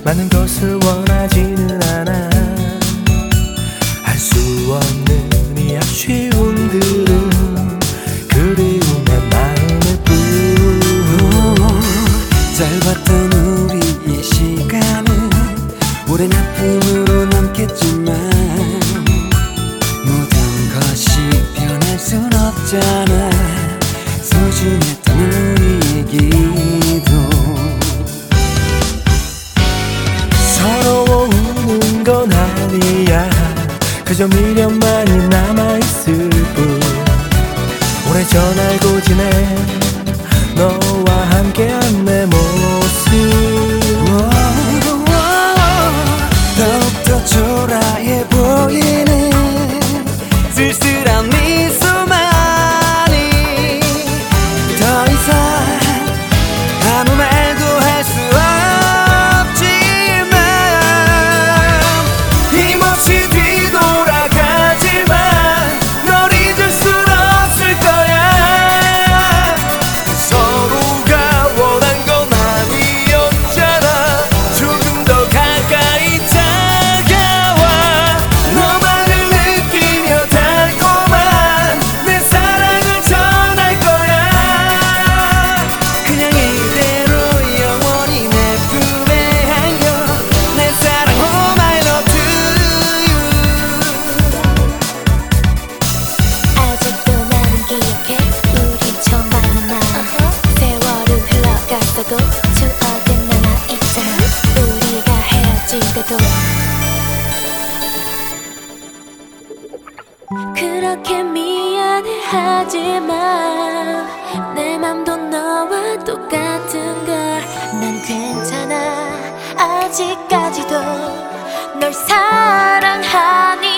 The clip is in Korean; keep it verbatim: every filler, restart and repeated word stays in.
많은 것을 원하지는 않아. 할 수 없는 이 아쉬움들은 그리움의 마음일 뿐. 짧았던 우리의 시간은 오랜 아픔으로 남겠지만 모든 것이 변할 순 없잖아. 소중했던 우리 얘기도 서러워 우는 건 아니야. 그저 미련만이 남아있을 뿐. 오래전 알고 지낸 너와 함께한 내 모습. 더욱더 초라해 보이는 쓸쓸한 미소만이 더 이상 아무 말도 할 수 없지만 힘없이 뒤돌아가지만 널 잊을 순 없을 거야. 서로가 원한 건 아니었잖아. 조금 더 가까이 다가와 너만을 느끼며 달콤한 내 사랑을 전할 거야. 그냥 이대로 영원히 내 품에 안겨 내 사랑. Oh my love to you. 아직도 나는 기억해 우리 처음 만난 날. 세월은 흘러갔어도 추억은 남아있잖아. 우리가 헤어진 때도 그렇게 미안해 하지만 내 맘도 너와 똑같은 걸. 난 괜찮아 아직까지도 널 사랑하니.